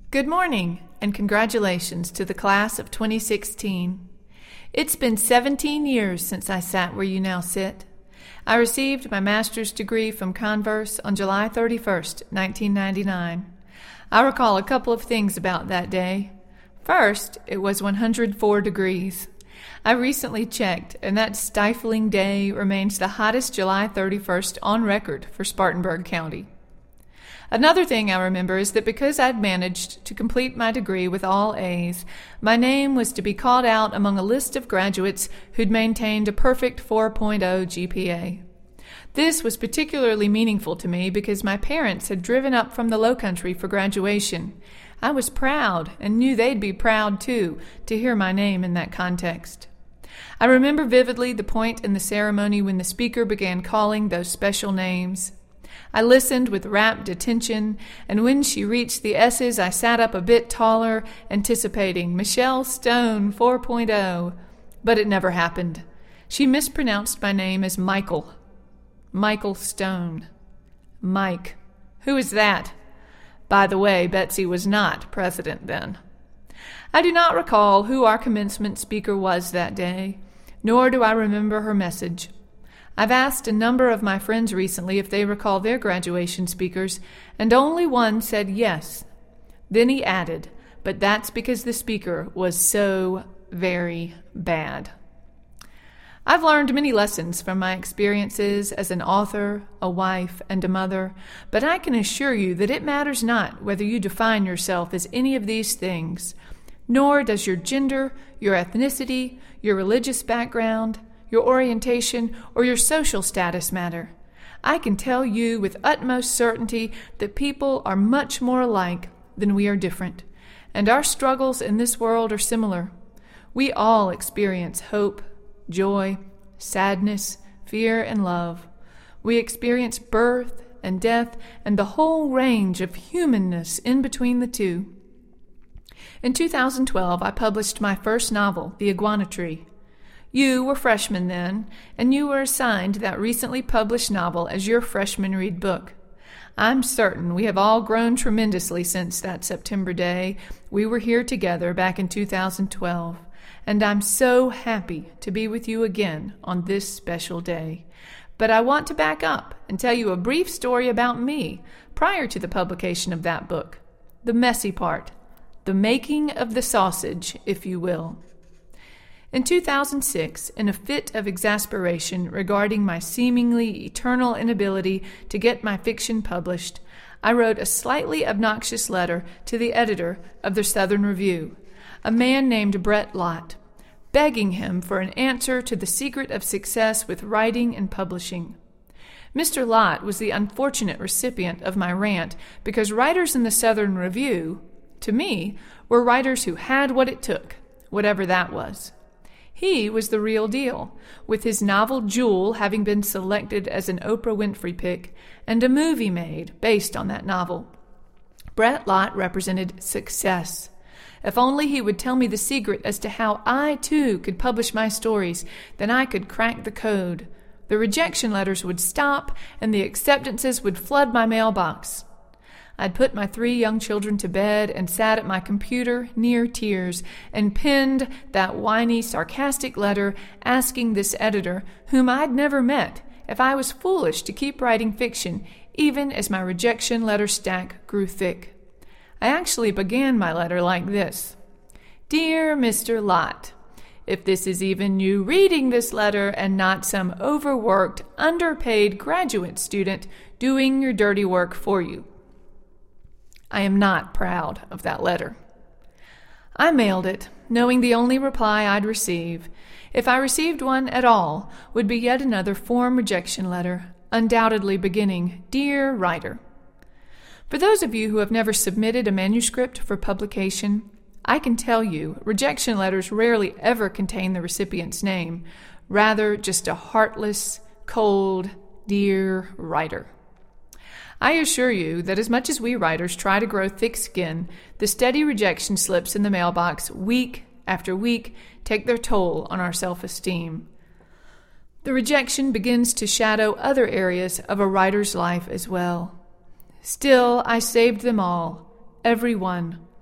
Good morning, and congratulations to the class of 2016. It's been 17 years since I sat where you now sit. I received my master's degree from Converse on July 31st, 1999. I recall a couple of things about that day. First, it was 104 degrees. I recently checked, and that stifling day remains the hottest July 31st on record for Spartanburg County. Another thing I remember is that because I'd managed to complete my degree with all A's, my name was to be called out among a list of graduates who'd maintained a perfect 4.0 GPA. This was particularly meaningful to me because my parents had driven up from the Lowcountry for graduation. I was proud and knew they'd be proud, too, to hear my name in that context. I remember vividly the point in the ceremony when the speaker began calling those special names. I listened with rapt attention, and when she reached the S's, I sat up a bit taller, anticipating Michelle Stone 4.0, but it never happened. She mispronounced my name as Michael. Michael Stone. Mike. Who is that? By the way, Betsy was not president then. I do not recall who our commencement speaker was that day, nor do I remember her message. I've asked a number of my friends recently if they recall their graduation speakers, and only one said yes. Then he added, but that's because the speaker was so very bad. I've learned many lessons from my experiences as an author, a wife, and a mother, but I can assure you that it matters not whether you define yourself as any of these things, nor does your gender, your ethnicity, your religious background, your orientation, or your social status matter. I can tell you with utmost certainty that people are much more alike than we are different, and our struggles in this world are similar. We all experience hope, joy, sadness, fear, and love. We experience birth and death and the whole range of humanness in between the two. In 2012, I published my first novel, The Iguana Tree. You were freshmen then, and you were assigned that recently published novel as your freshman read book. I'm certain we have all grown tremendously since that September day we were here together back in 2012, and I'm so happy to be with you again on this special day. But I want to back up and tell you a brief story about me prior to the publication of that book, the messy part, the making of the sausage, if you will. In 2006, in a fit of exasperation regarding my seemingly eternal inability to get my fiction published, I wrote a slightly obnoxious letter to the editor of the Southern Review, a man named Brett Lott, begging him for an answer to the secret of success with writing and publishing. Mr. Lott was the unfortunate recipient of my rant because writers in the Southern Review, to me, were writers who had what it took, whatever that was. He was the real deal, with his novel Jewel having been selected as an Oprah Winfrey pick and a movie made based on that novel. Brett Lott represented success. If only he would tell me the secret as to how I, too, could publish my stories, then I could crack the code. The rejection letters would stop, and the acceptances would flood my mailbox. I'd put my 3 young children to bed and sat at my computer near tears and penned that whiny, sarcastic letter asking this editor, whom I'd never met, if I was foolish to keep writing fiction, even as my rejection letter stack grew thick. I actually began my letter like this: Dear Mr. Lott, if this is even you reading this letter and not some overworked, underpaid graduate student doing your dirty work for you. I am not proud of that letter. I mailed it, knowing the only reply I'd receive, if I received one at all, would be yet another form rejection letter, undoubtedly beginning, Dear Writer. For those of you who have never submitted a manuscript for publication, I can tell you rejection letters rarely ever contain the recipient's name, rather just a heartless, cold, Dear Writer. I assure you that as much as we writers try to grow thick skin, the steady rejection slips in the mailbox week after week take their toll on our self-esteem. The rejection begins to shadow other areas of a writer's life as well. Still, I saved them all, every one.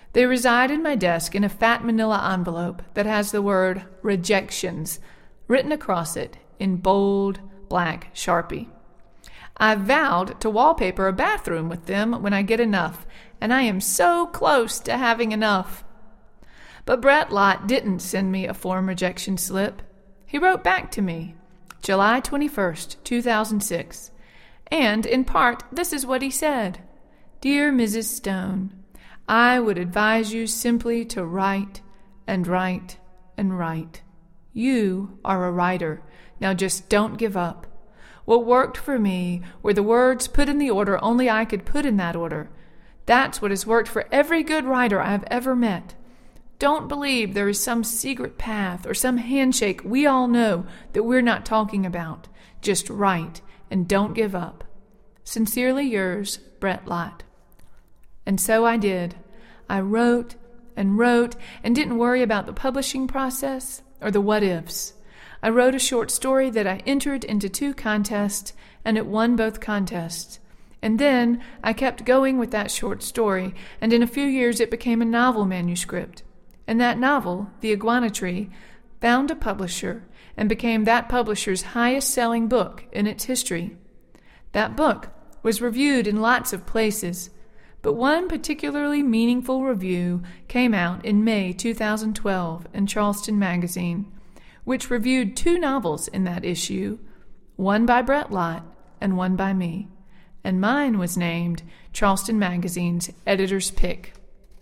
They reside in my desk in a fat manila envelope that has the word rejections written across it in bold black Sharpie. I've vowed to wallpaper a bathroom with them when I get enough, and I am so close to having enough. But Brett Lott didn't send me a form rejection slip. He wrote back to me, July 21st, 2006, and in part this is what he said. Dear Mrs. Stone, I would advise you simply to write and write and write. You are a writer. Now just don't give up. What worked for me were the words put in the order only I could put in that order. That's what has worked for every good writer I have ever met. Don't believe there is some secret path or some handshake we all know that we're not talking about. Just write and don't give up. Sincerely yours, Brett Lott. And so I did. I wrote and didn't worry about the publishing process or the what-ifs. I wrote a short story that I entered into 2 contests, and it won both contests. And then I kept going with that short story, and in a few years it became a novel manuscript. And that novel, The Iguana Tree, found a publisher and became that publisher's highest-selling book in its history. That book was reviewed in lots of places, but one particularly meaningful review came out in May 2012 in Charleston Magazine, which reviewed 2 novels in that issue, one by Brett Lott and one by me, and mine was named Charleston Magazine's Editor's Pick.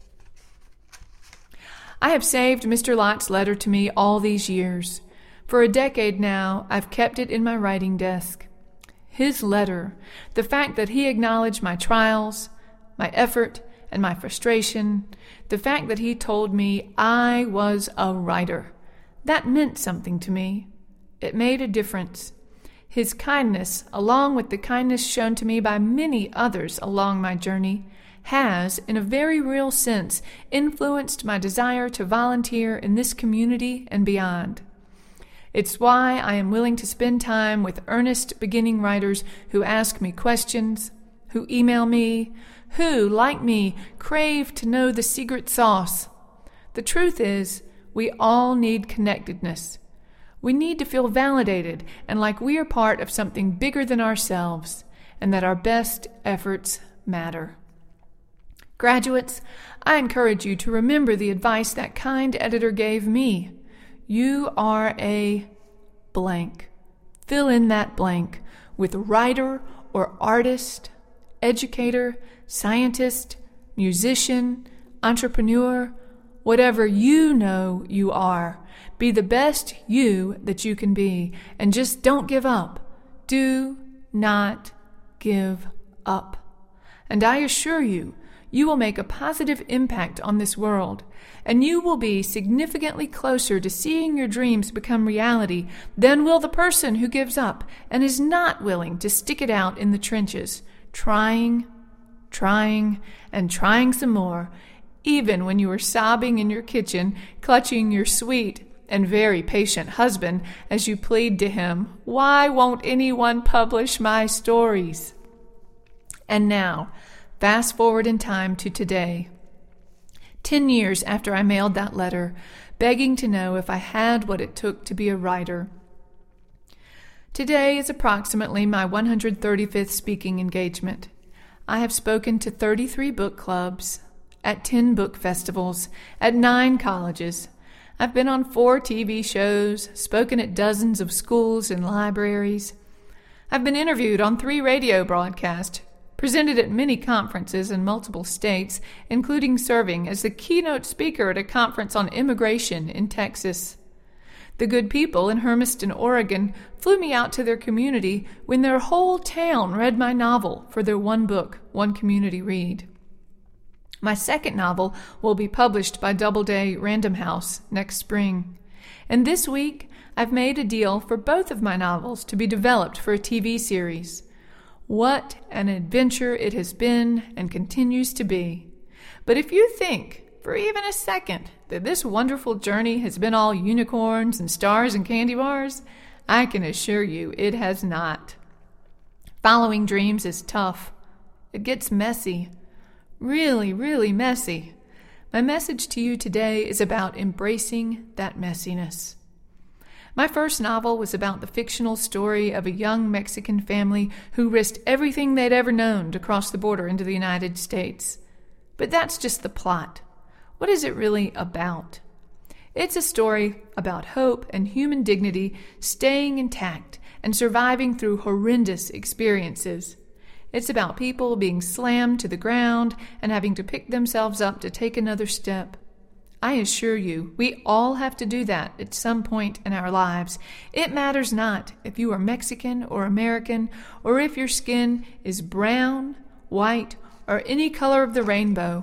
I have saved Mr. Lott's letter to me all these years. For a decade now, I've kept it in my writing desk. His letter, the fact that he acknowledged my trials, my effort, and my frustration, the fact that he told me I was a writer, that meant something to me. It made a difference. His kindness, along with the kindness shown to me by many others along my journey, has, in a very real sense, influenced my desire to volunteer in this community and beyond. It's why I am willing to spend time with earnest beginning writers who ask me questions, who email me, who, like me, crave to know the secret sauce. The truth is, we all need connectedness. We need to feel validated and like we are part of something bigger than ourselves, and that our best efforts matter. Graduates, I encourage you to remember the advice that kind editor gave me. You are a blank. Fill in that blank with writer or artist, educator, scientist, musician, entrepreneur, whatever you know you are. Be the best you that you can be, and just don't give up. Do not give up. And I assure you, you will make a positive impact on this world, and you will be significantly closer to seeing your dreams become reality than will the person who gives up and is not willing to stick it out in the trenches, trying some more, even when you are sobbing in your kitchen, clutching your sweet and very patient husband as you plead to him, "Why won't anyone publish my stories?" And now, fast forward in time to today. 10 years after I mailed that letter, begging to know if I had what it took to be a writer. Today is approximately my 135th speaking engagement. I have spoken to 33 book clubs, at 10 book festivals, at 9 colleges. I've been on 4 TV shows, spoken at dozens of schools and libraries. I've been interviewed on 3 radio broadcasts, presented at many conferences in multiple states, including serving as the keynote speaker at a conference on immigration in Texas. The good people in Hermiston, Oregon, flew me out to their community when their whole town read my novel for their one book, one community read. My second novel will be published by Doubleday Random House next spring. And this week, I've made a deal for both of my novels to be developed for a TV series. What an adventure it has been and continues to be. But if you think, for even a second, that this wonderful journey has been all unicorns and stars and candy bars, I can assure you it has not. Following dreams is tough. It gets messy. Really, really messy. My message to you today is about embracing that messiness. My first novel was about the fictional story of a young Mexican family who risked everything they'd ever known to cross the border into the United States. But that's just the plot. What is it really about? It's a story about hope and human dignity staying intact and surviving through horrendous experiences. It's about people being slammed to the ground and having to pick themselves up to take another step. I assure you, we all have to do that at some point in our lives. It matters not if you are Mexican or American, or if your skin is brown, white, or any color of the rainbow.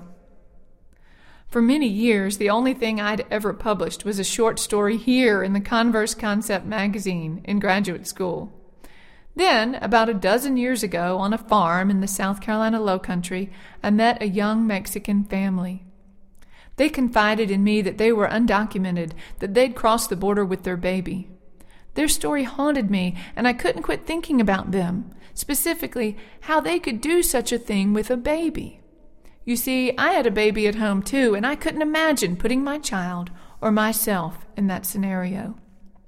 For many years, the only thing I'd ever published was a short story here in the Converse Concept magazine in graduate school. Then, about a dozen years ago, on a farm in the South Carolina Lowcountry, I met a young Mexican family. They confided in me that they were undocumented, that they'd crossed the border with their baby. Their story haunted me, and I couldn't quit thinking about them, specifically how they could do such a thing with a baby. You see, I had a baby at home too, and I couldn't imagine putting my child or myself in that scenario.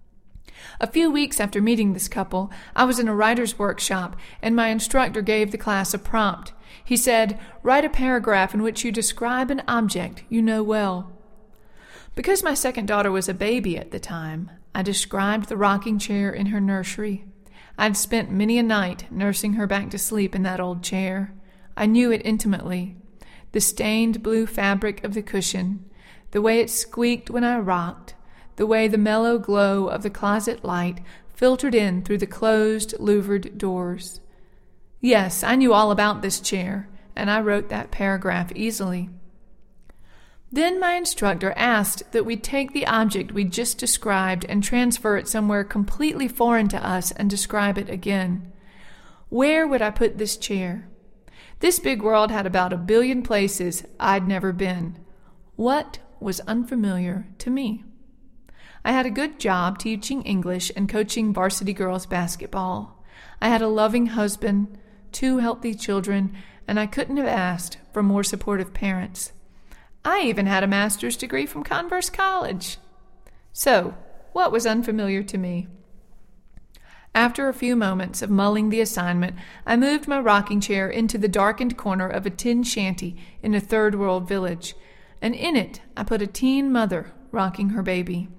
A few weeks after meeting this couple, I was in a writer's workshop, and my instructor gave the class a prompt. He said, "Write a paragraph in which you describe an object you know well." Because my second daughter was a baby at the time, I described the rocking chair in her nursery. I'd spent many a night nursing her back to sleep in that old chair. I knew it intimately. The stained blue fabric of the cushion, the way it squeaked when I rocked, the way the mellow glow of the closet light filtered in through the closed, louvered doors. Yes, I knew all about this chair, and I wrote that paragraph easily. Then my instructor asked that we take the object we just described and transfer it somewhere completely foreign to us and describe it again. Where would I put this chair? This big world had about 1 billion places I'd never been. What was unfamiliar to me? I had a good job teaching English and coaching varsity girls basketball. I had a loving husband, 2 healthy children, and I couldn't have asked for more supportive parents. I even had a master's degree from Converse College. So, what was unfamiliar to me? After a few moments of mulling the assignment, I moved my rocking chair into the darkened corner of a tin shanty in a third-world village, and in it I put a teen mother rocking her baby.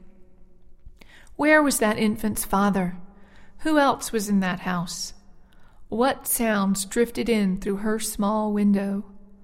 Where was that infant's father? Who else was in that house? What sounds drifted in through her small window?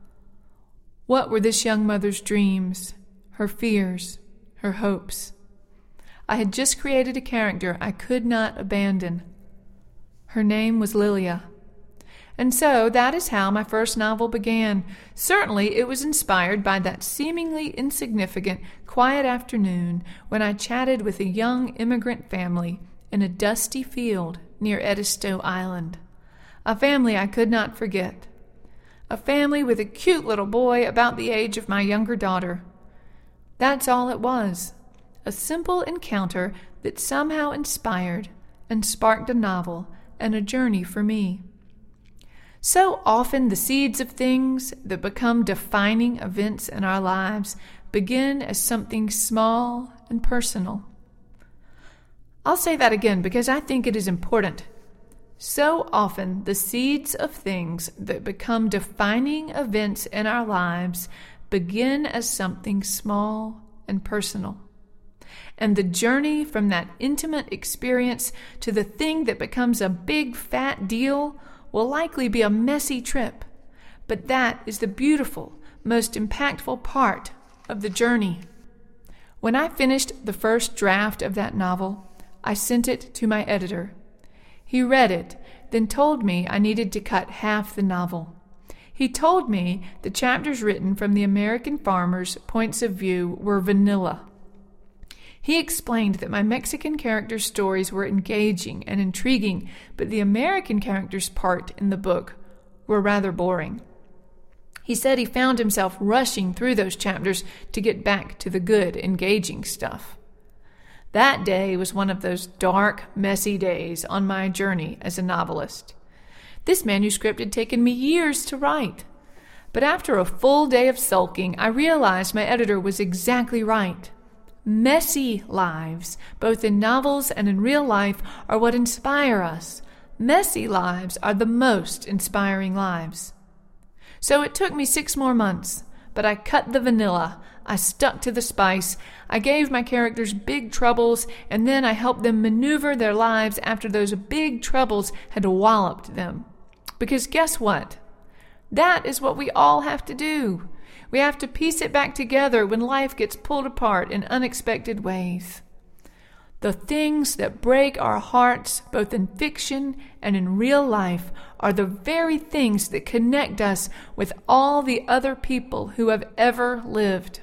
What were this young mother's dreams, her fears, her hopes? I had just created a character I could not abandon. Her name was Lilia. And so that is how my first novel began. Certainly it was inspired by that seemingly insignificant, quiet afternoon when I chatted with a young immigrant family in a dusty field near Edisto Island. A family I could not forget. A family with a cute little boy about the age of my younger daughter. That's all it was. A simple encounter that somehow inspired and sparked a novel and a journey for me. So often the seeds of things that become defining events in our lives begin as something small and personal. I'll say that again because I think it is important. So often the seeds of things that become defining events in our lives begin as something small and personal. And the journey from that intimate experience to the thing that becomes a big fat deal will likely be a messy trip. But that is the beautiful, most impactful part of the journey. When I finished the first draft of that novel, I sent it to my editor. He read it, then told me I needed to cut half the novel. He told me the chapters written from the American farmers' points of view were vanilla. He explained that my Mexican characters' stories were engaging and intriguing, but the American characters' part in the book were rather boring. He said he found himself rushing through those chapters to get back to the good, engaging stuff. That day was one of those dark, messy days on my journey as a novelist. This manuscript had taken me years to write. But after a full day of sulking, I realized my editor was exactly right. Messy lives, both in novels and in real life, are what inspire us. Messy lives are the most inspiring lives. So it took me 6 more months, but I cut the vanilla. I stuck to the spice. I gave my characters big troubles, and then I helped them maneuver their lives after those big troubles had walloped them. Because guess what? That is what we all have to do. We have to piece it back together when life gets pulled apart in unexpected ways. The things that break our hearts, both in fiction and in real life, are the very things that connect us with all the other people who have ever lived.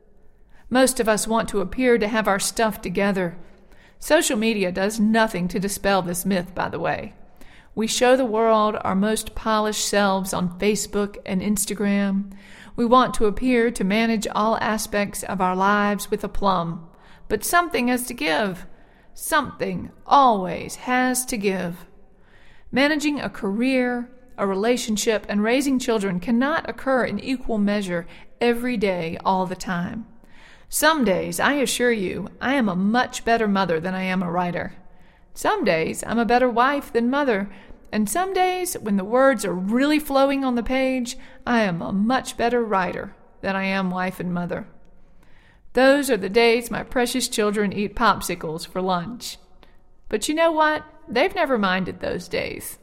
Most of us want to appear to have our stuff together. Social media does nothing to dispel this myth, by the way. We show the world our most polished selves on Facebook and Instagram. We want to appear to manage all aspects of our lives with aplomb. But something has to give. Something always has to give. Managing a career, a relationship, and raising children cannot occur in equal measure every day, all the time. Some days, I assure you, I am a much better mother than I am a writer. Some days, I'm a better wife than mother. And some days, when the words are really flowing on the page, I am a much better writer than I am wife and mother. Those are the days my precious children eat popsicles for lunch. But you know what? They've never minded those days.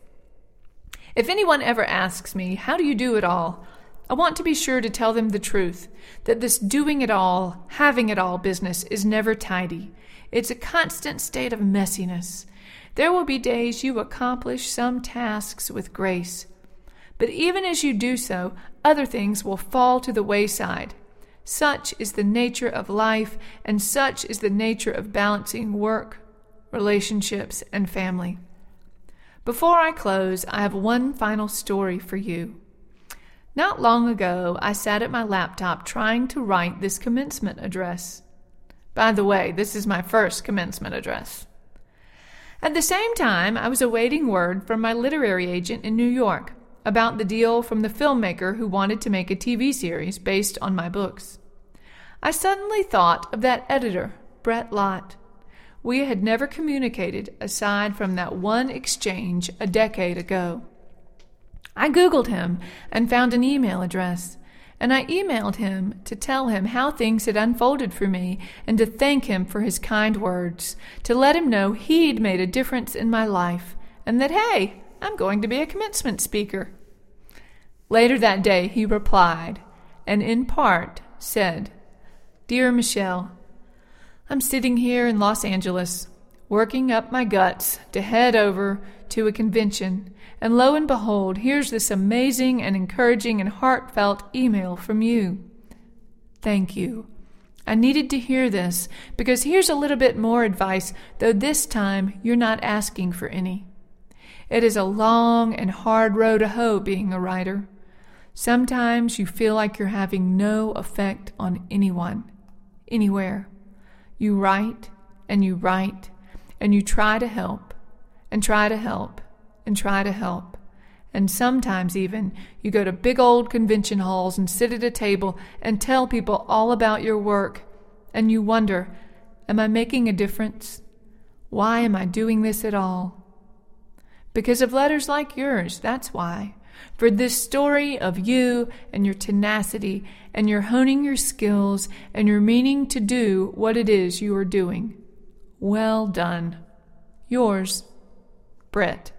If anyone ever asks me, how do you do it all? I want to be sure to tell them the truth, that this doing it all, having it all business is never tidy. It's a constant state of messiness. There will be days you accomplish some tasks with grace. But even as you do so, other things will fall to the wayside. Such is the nature of life, and such is the nature of balancing work, relationships, and family. Before I close, I have one final story for you. Not long ago, I sat at my laptop trying to write this commencement address. By the way, this is my first commencement address. At the same time, I was awaiting word from my literary agent in New York about the deal from the filmmaker who wanted to make a TV series based on my books. I suddenly thought of that editor, Brett Lott. We had never communicated aside from that one exchange a decade ago. I Googled him and found an email address, and I emailed him to tell him how things had unfolded for me and to thank him for his kind words, to let him know he'd made a difference in my life, and that, hey, I'm going to be a commencement speaker. Later that day he replied, and in part said, "Dear Michelle, I'm sitting here in Los Angeles, working up my guts to head over to a convention, and lo and behold, here's this amazing and encouraging and heartfelt email from you. Thank you. I needed to hear this, because here's a little bit more advice, though this time you're not asking for any. It is a long and hard row to hoe being a writer. Sometimes you feel like you're having no effect on anyone, anywhere. You write, and you write, and you try to help, and try to help, and try to help. And sometimes even you go to big old convention halls and sit at a table and tell people all about your work, and you wonder, am I making a difference? Why am I doing this at all? Because of letters like yours, that's why. For this story of you and your tenacity and your honing your skills and your meaning to do what it is you are doing. Well done. Yours, Brett.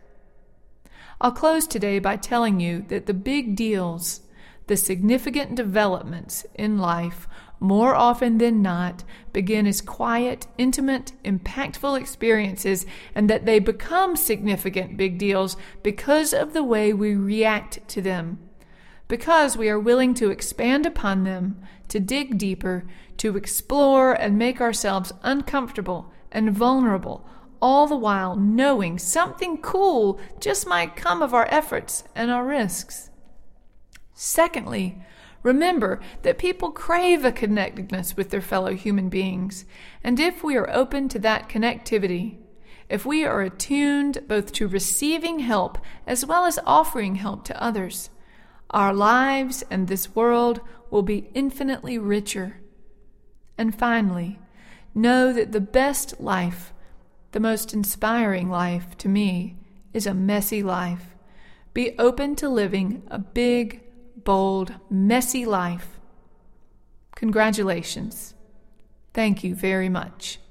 I'll close today by telling you that the big deals, the significant developments in life, more often than not, begin as quiet, intimate, impactful experiences, and that they become significant big deals because of the way we react to them, because we are willing to expand upon them, to dig deeper, to explore and make ourselves uncomfortable and vulnerable, all the while knowing something cool just might come of our efforts and our risks. Secondly, remember that people crave a connectedness with their fellow human beings, and if we are open to that connectivity, if we are attuned both to receiving help as well as offering help to others, Our lives and this world will be infinitely richer. And finally, know that the best life, the most inspiring life to me, is a messy life. Be open to living a big, bold, messy life. Congratulations. Thank you very much.